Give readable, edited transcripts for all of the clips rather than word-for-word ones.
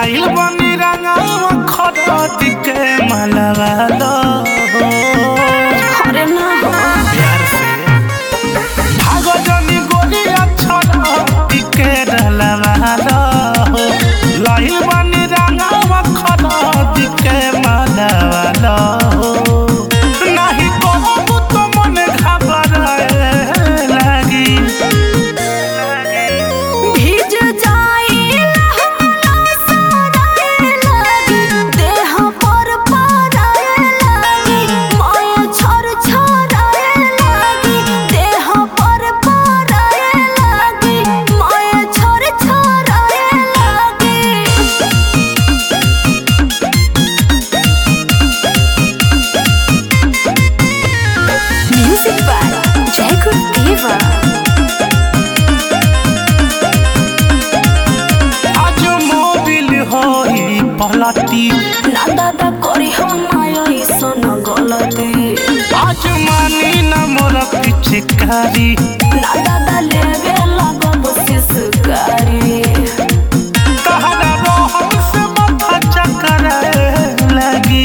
लाइल बनी रंगावा खटत के मलवा लो अरे ना हो प्यार से भागो जनी गोलिया छटत के डलवा लो लाइल बनी रंगावा खटत के मलवा लो नहीं कहबू तो मन घबराए लागी भीज जाई लहंगा साराए लागी देह पर पराए लागी माया छर छराए लागी देह पर पराए लागी माया छर छराए लागी म्यूजिक बाय जय गुरुदेवा आज मोबिल होई पलटी ना दादा करी हम ऐसन गलती आज मानी न मोर पिचकारी ना दादा लेवे लगब सिसकारी कहरा रोहन से माथा चकराए लगी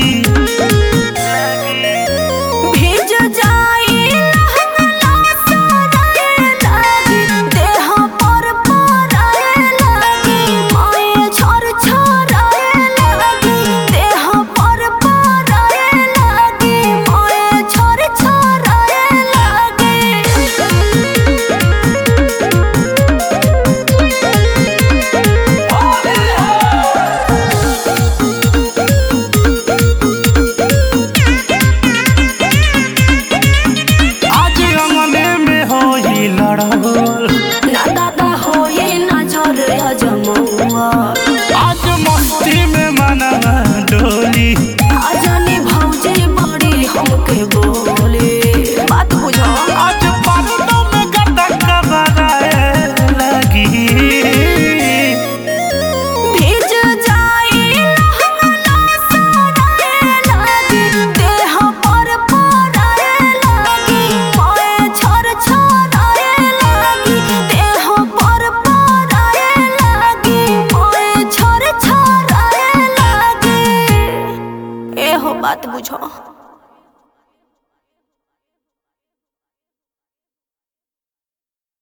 भीज जाई लहंगा साराए लागी देह पर पराए लागी माया छर छराए लागी देह पर पराए लागी माया छर छराए लागी आज अंगने में होई लड़ल ना दादा होए ना झर अजमौआ आज मस्ती में मनवा डोली आजानी भौजी बड़ी हमके बोले बात बुझो आज पर्दों में गटक बराए लगी भीज जाई लहंगा साराए लागी देह पर पराए लागी माया छर छराए लागी देह पर पराए लागी माया छर छराए लागी एहो बात बुझो।